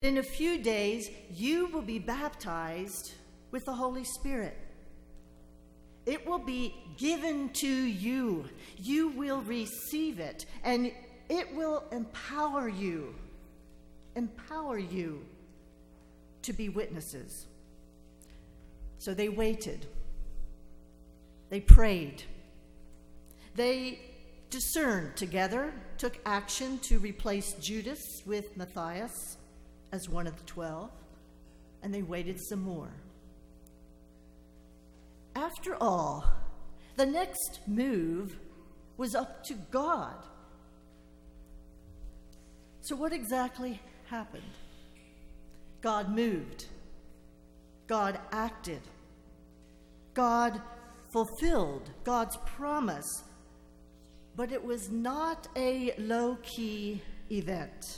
In a few days, you will be baptized with the Holy Spirit. It will be given to you. You will receive it, and it will empower you to be witnesses. So they waited. They prayed. They discerned together, took action to replace Judas with Matthias as one of the 12, and they waited some more. After all, the next move was up to God. So what exactly happened? God moved. God acted. God fulfilled God's promise. But it was not a low-key event.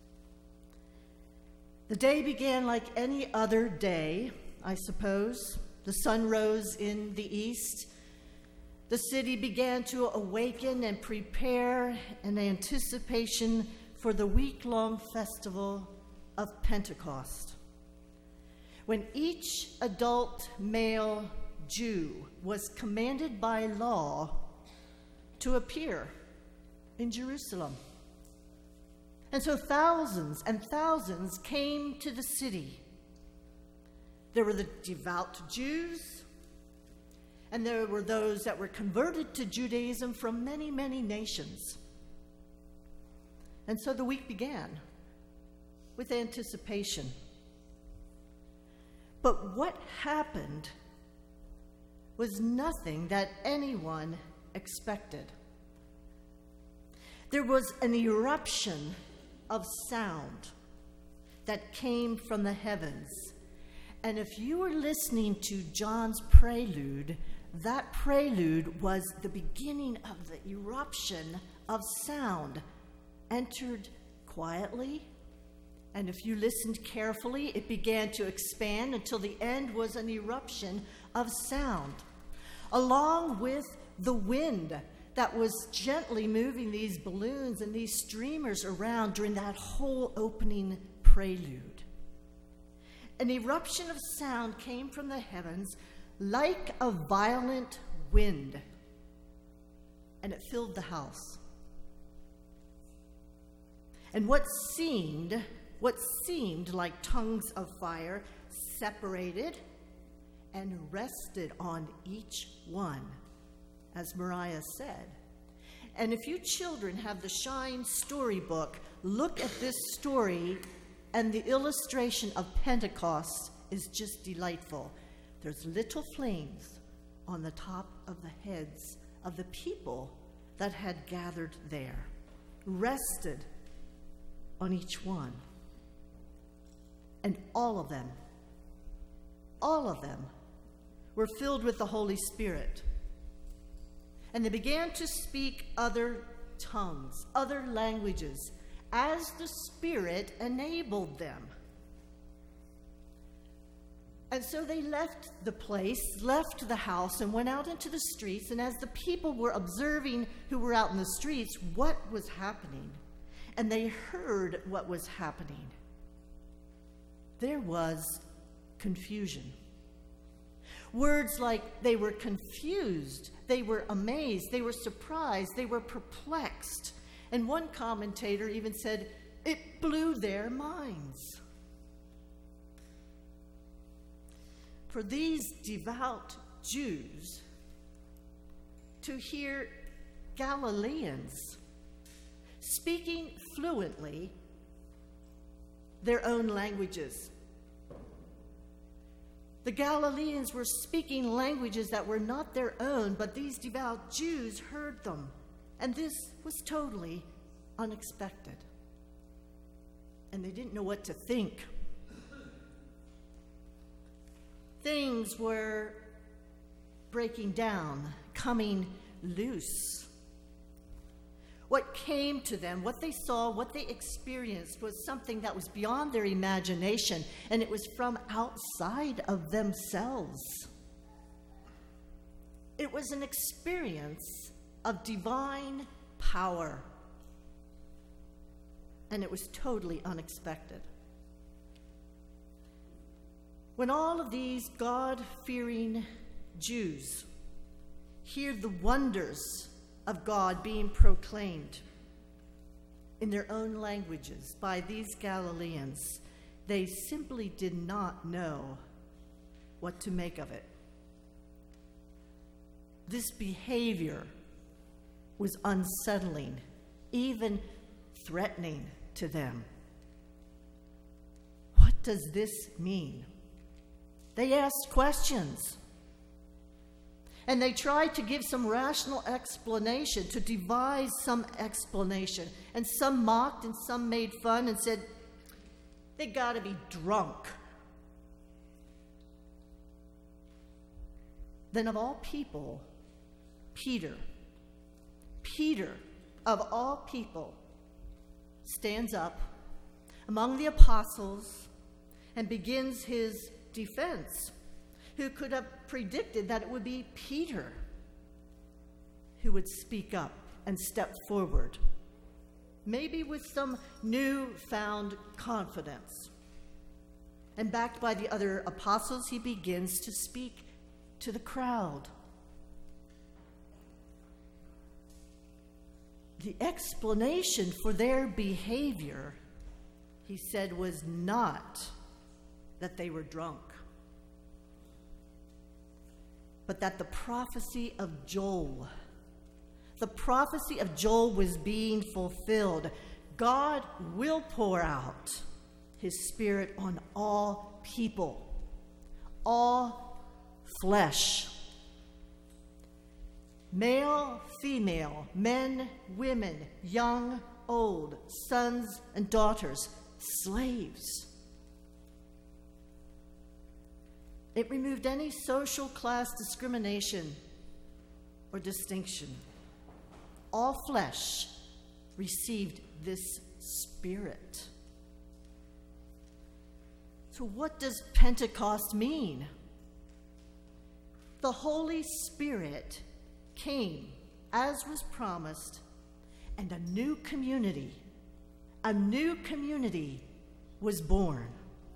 The day began like any other day, I suppose. The sun rose in the east. The city began to awaken and prepare in anticipation for the week-long festival of Pentecost, when each adult male Jew was commanded by law to appear in Jerusalem. And so thousands and thousands came to the city. There were the devout Jews, and there were those that were converted to Judaism from many, many nations. And so the week began with anticipation. But what happened was nothing that anyone expected. There was an eruption of sound that came from the heavens. And if you were listening to John's prelude, that prelude was the beginning of the eruption of sound, entered quietly. And if you listened carefully, it began to expand until the end was an eruption of sound, along with the wind that was gently moving these balloons and these streamers around during that whole opening prelude. An eruption of sound came from the heavens like a violent wind, and it filled the house. And what seemed like tongues of fire separated and rested on each one, as Mariah said. And if you children have the Shine storybook, look at this story, and the illustration of Pentecost is just delightful. There's little flames on the top of the heads of the people that had gathered there, rested on each one. And all of them were filled with the Holy Spirit. And they began to speak other tongues, other languages, as the Spirit enabled them. And so they left the place, left the house, and went out into the streets. And as the people were observing who were out in the streets, what was happening, and they heard what was happening, there was confusion. Words like they were confused, they were amazed, they were surprised, they were perplexed. And one commentator even said, it blew their minds. For these devout Jews to hear Galileans speaking fluently their own languages. The Galileans were speaking languages that were not their own, but these devout Jews heard them. And this was totally unexpected. And they didn't know what to think. Things were breaking down, coming loose. What came to them, what they saw, what they experienced was something that was beyond their imagination, and it was from outside of themselves. It was an experience of divine power, and it was totally unexpected. When all of these God-fearing Jews hear the wonders of God being proclaimed in their own languages by these Galileans, they simply did not know what to make of it. This behavior was unsettling, even threatening to them. What does this mean? They asked questions, and they tried to give some rational explanation, to devise some explanation. And some mocked and some made fun and said, they gotta be drunk. Then of all people, Peter of all people, stands up among the apostles and begins his defense. Who could have predicted that it would be Peter who would speak up and step forward, maybe with some newfound confidence? And backed by the other apostles, he begins to speak to the crowd. The explanation for their behavior, he said, was not that they were drunk, but that the prophecy of Joel was being fulfilled. God will pour out his Spirit on all people, all flesh. Male, female, men, women, young, old, sons and daughters, slaves. It removed any social class discrimination or distinction. All flesh received this Spirit. So what does Pentecost mean? The Holy Spirit came, as was promised, and a new community was born.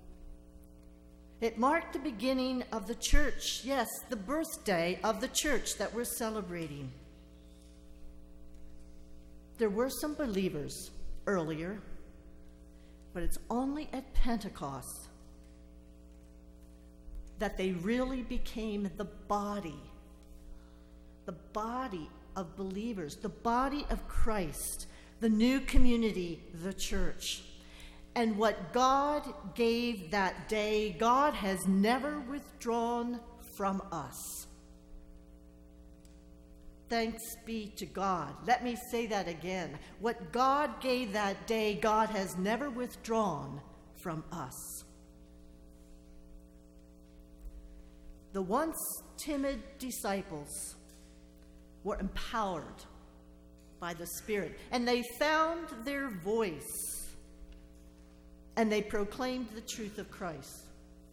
It marked the beginning of the church, yes, the birthday of the church that we're celebrating. There were some believers earlier, but it's only at Pentecost that they really became the body of believers, the body of Christ, the new community, the church. And what God gave that day, God has never withdrawn from us. Thanks be to God. Let me say that again. What God gave that day, God has never withdrawn from us. The once timid disciples were empowered by the Spirit, and they found their voice, and they proclaimed the truth of Christ.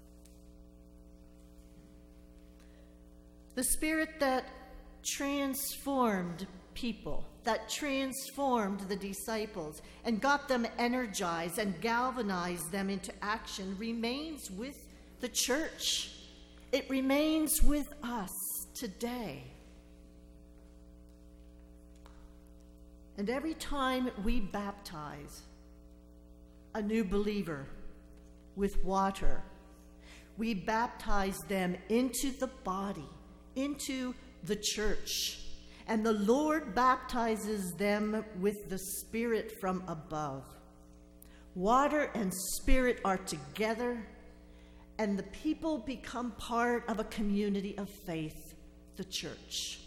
The Spirit that transformed people, that transformed the disciples and got them energized and galvanized them into action, remains with the church. It remains with us today. And every time we baptize a new believer with water, we baptize them into the body, into the church. And the Lord baptizes them with the Spirit from above. Water and Spirit are together, and the people become part of a community of faith, the church.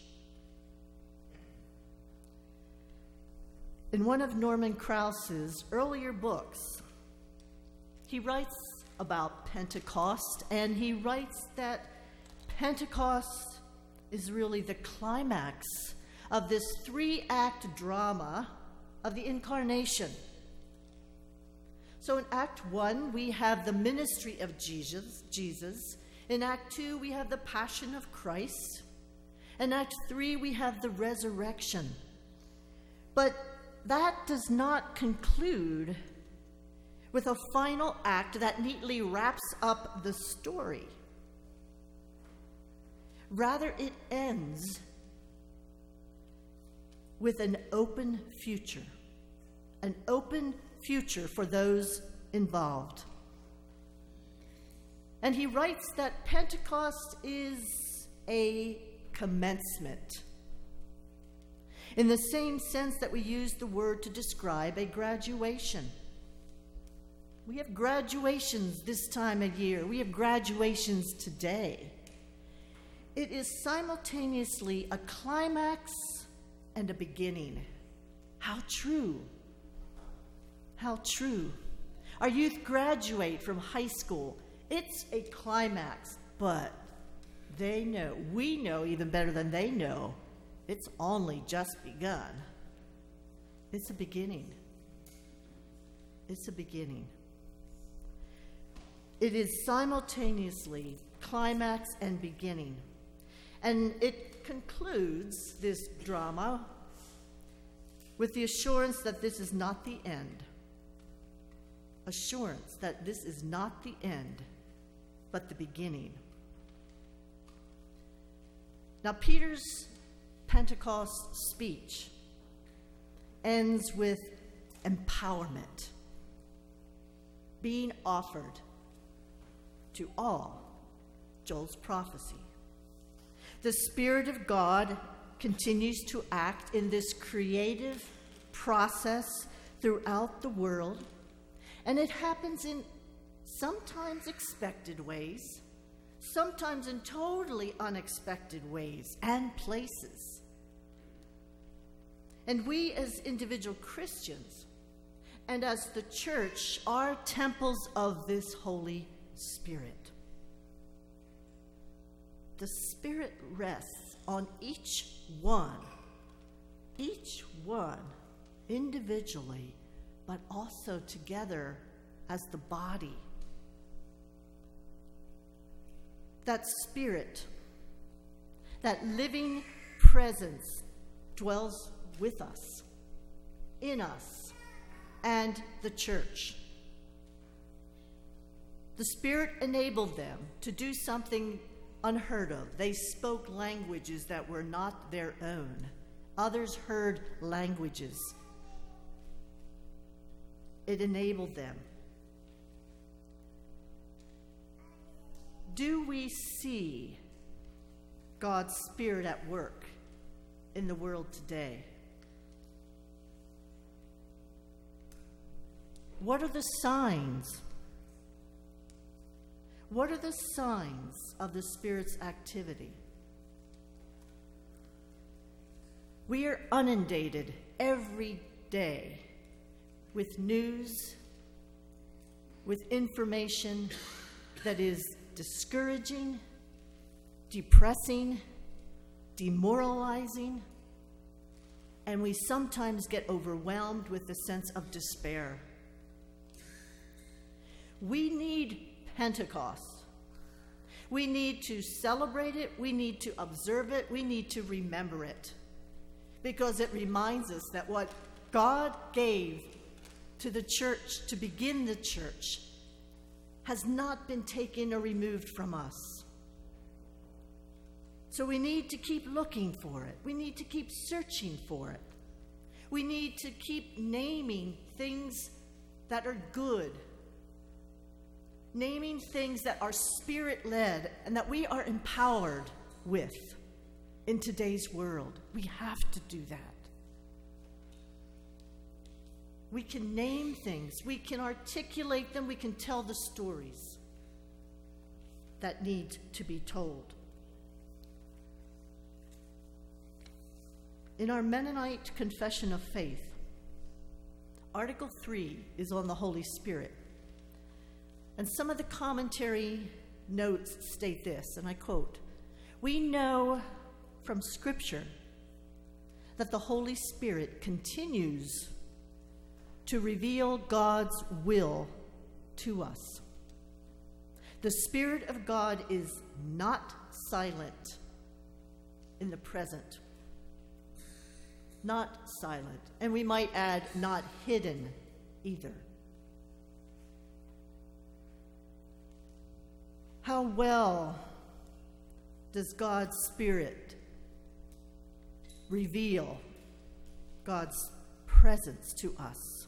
In one of Norman Krause's earlier books, he writes about Pentecost, and he writes that Pentecost is really the climax of this 3-act drama of the incarnation. So in Act 1, we have the ministry of Jesus. In Act 2, we have the passion of Christ. In Act 3, we have the resurrection. But that does not conclude with a final act that neatly wraps up the story. Rather, it ends with an open future for those involved. And he writes that Pentecost is a commencement, in the same sense that we use the word to describe a graduation. We have graduations this time of year. We have graduations today. It is simultaneously a climax and a beginning. How true. How true. Our youth graduate from high school. It's a climax, but they know, we know even better than they know, it's only just begun. It's a beginning. It's a beginning. It is simultaneously climax and beginning. And it concludes this drama with the assurance that this is not the end. Assurance that this is not the end, but the beginning. Now, Peter's Pentecost speech ends with empowerment being offered to all Joel's prophecy. The Spirit of God continues to act in this creative process throughout the world, and it happens in sometimes expected ways, sometimes in totally unexpected ways and places. And we as individual Christians and as the church are temples of this Holy Spirit. The Spirit rests on each one individually, but also together as the body. That Spirit, that living presence dwells with us, in us, and the church. The Spirit enabled them to do something unheard of. They spoke languages that were not their own. Others heard languages. It enabled them. Do we see God's Spirit at work in the world today? What are the signs? What are the signs of the Spirit's activity? We are inundated every day with news, with information that is discouraging, depressing, demoralizing, and we sometimes get overwhelmed with a sense of despair. We need Pentecost. We need to celebrate it. We need to observe it. We need to remember it, because it reminds us that what God gave to the church to begin the church has not been taken or removed from us. So we need to keep looking for it. We need to keep searching for it. We need to keep naming things that are good, naming things that are Spirit-led and that we are empowered with in today's world. We have to do that. We can name things, we can articulate them, we can tell the stories that need to be told. In our Mennonite Confession of Faith, Article 3 is on the Holy Spirit. And some of the commentary notes state this, and I quote, "We know from Scripture that the Holy Spirit continues to reveal God's will to us. The Spirit of God is not silent in the present. Not silent. And we might add, not hidden either. How well does God's Spirit reveal God's presence to us?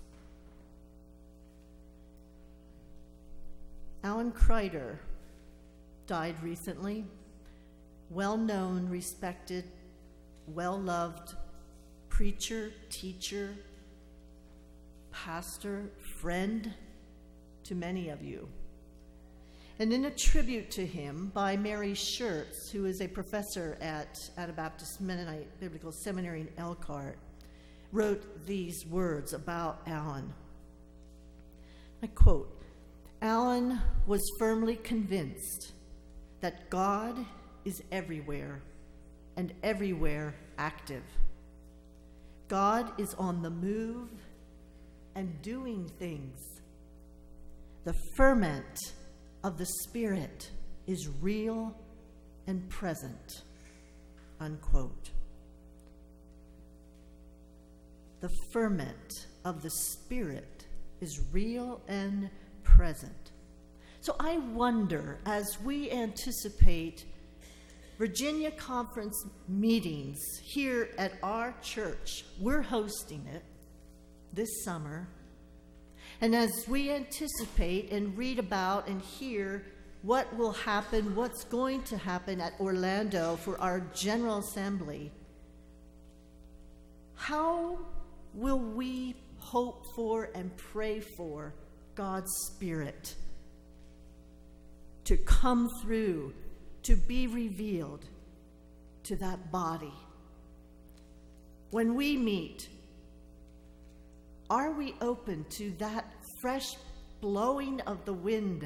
Alan Kreider died recently. Well-known, respected, well-loved preacher, teacher, pastor, friend to many of you. And in a tribute to him by Mary Schertz, who is a professor at Anabaptist Mennonite Biblical Seminary in Elkhart, wrote these words about Alan. I quote, "Alan was firmly convinced that God is everywhere and everywhere active. God is on the move and doing things. The ferment of the Spirit is real and present," unquote. The ferment of the Spirit is real and present. So I wonder, as we anticipate Virginia Conference meetings here at our church, we're hosting it this summer, and as we anticipate and read about and hear what will happen, what's going to happen at Orlando for our General Assembly, how will we hope for and pray for God's Spirit to come through, to be revealed to that body? When we meet, are we open to that fresh blowing of the wind?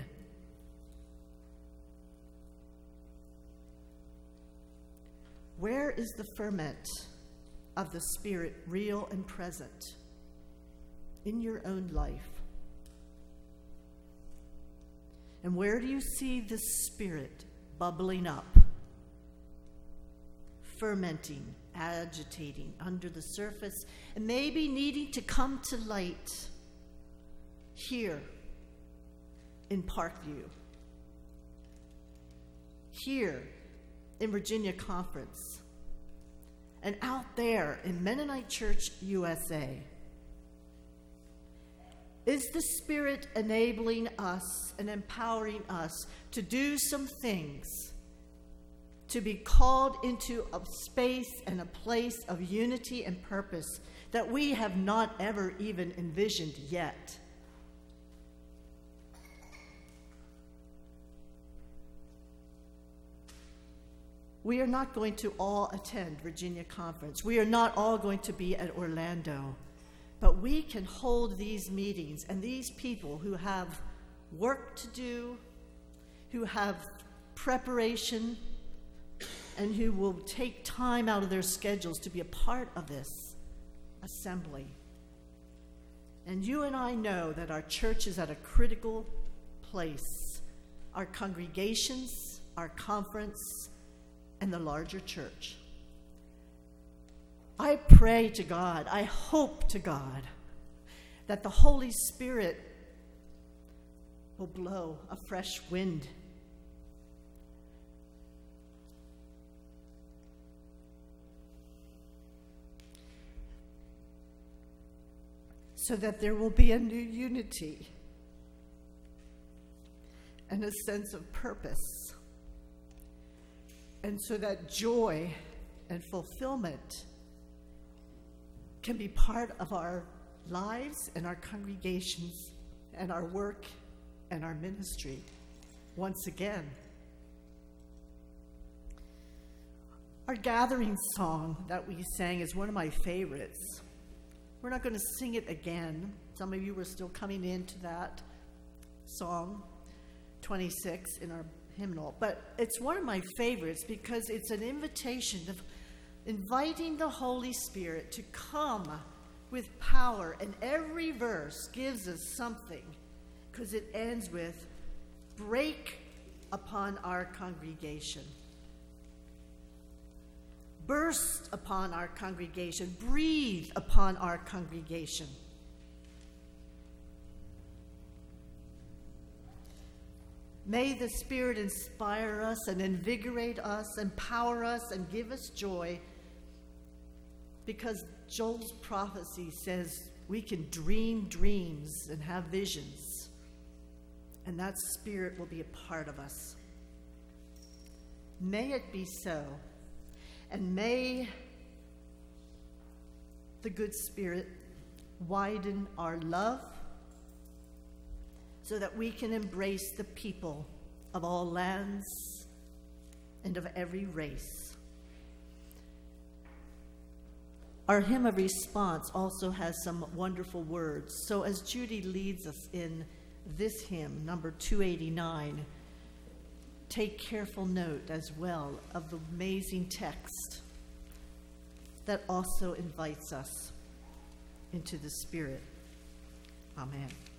Where is the ferment of the Spirit real and present in your own life? And where do you see the Spirit bubbling up, fermenting, agitating under the surface, and maybe needing to come to light here in Parkview, here in Virginia Conference, and out there in Mennonite Church USA? Is the Spirit enabling us and empowering us to do some things, to be called into a space and a place of unity and purpose that we have not ever even envisioned yet? We are not going to all attend Virginia Conference. We are not all going to be at Orlando. But we can hold these meetings, and these people who have work to do, who have preparation, and who will take time out of their schedules to be a part of this assembly. And you and I know that our church is at a critical place. Our congregations, our conference, and the larger church. I pray to God, I hope to God, that the Holy Spirit will blow a fresh wind. So that there will be a new unity and a sense of purpose. And so that joy and fulfillment can be part of our lives and our congregations and our work and our ministry once again. Our gathering song that we sang is one of my favorites. We're not going to sing it again. Some of you were still coming into that song, 26 in our hymnal. But it's one of my favorites because it's an invitation of inviting the Holy Spirit to come with power. And every verse gives us something, because it ends with, break upon our congregation. Burst upon our congregation. Breathe upon our congregation. May the Spirit inspire us and invigorate us, empower us, and give us joy, because Joel's prophecy says we can dream dreams and have visions, and that Spirit will be a part of us. May it be so, and may the good Spirit widen our love so that we can embrace the people of all lands and of every race. Our hymn of response also has some wonderful words. So as Judy leads us in this hymn, number 289, take careful note as well of the amazing text that also invites us into the Spirit. Amen.